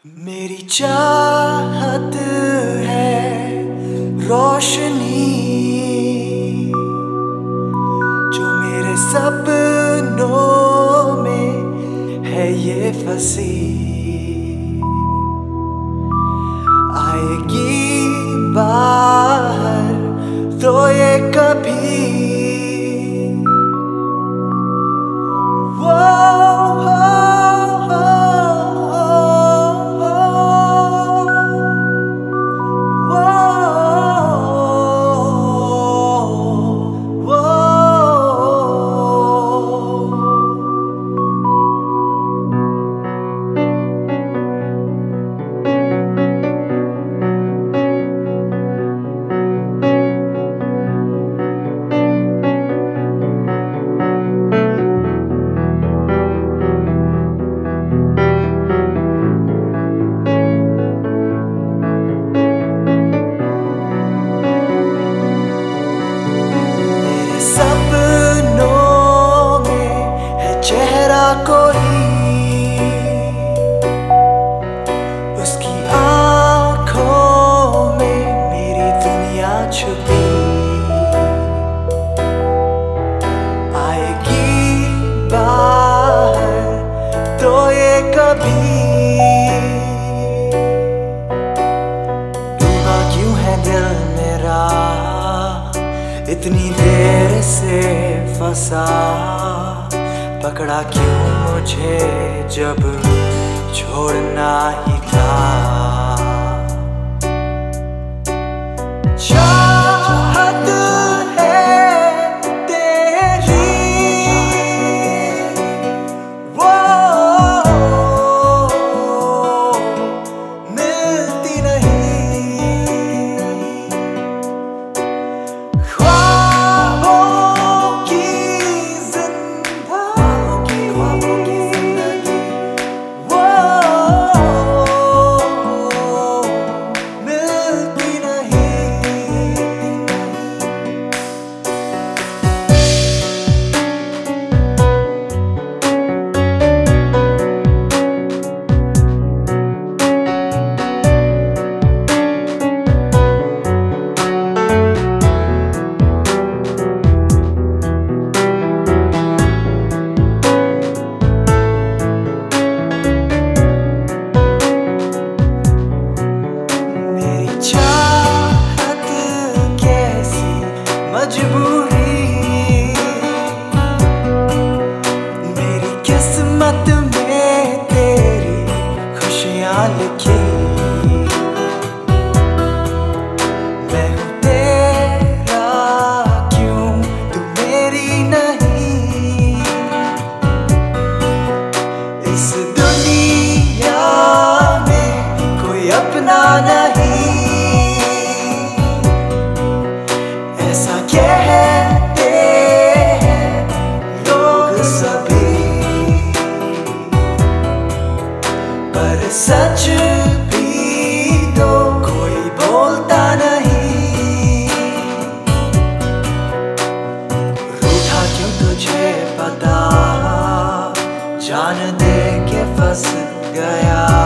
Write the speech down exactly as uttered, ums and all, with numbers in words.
मेरी चाहत है रोशनी जो मेरे सपनों में है ये फंसी, आएगी बाहर तो ये कभी वो कोई उसकी आँखों में मेरी दुनिया छुपी, आएगी बाहर तो ये कभी डूबा क्यों है दिल मेरा इतनी देर से फंसा, पकड़ा क्यों मुझे जब छोड़ना ही था। चाहत है तेरी वो मिलती नहीं, ख्वाबों की मजबूरी मेरी किस्मत में तेरी खुशियाँ लिखी, मैं हूँ तेरा क्यों तू मेरी नहीं, इस दुनिया में कोई अपना नहीं, ऐसा कहते हैं लोग सभी, पर सच भी तो कोई बोलता नहीं। रूठा क्यों तुझे पता, जान दे के फंस गया।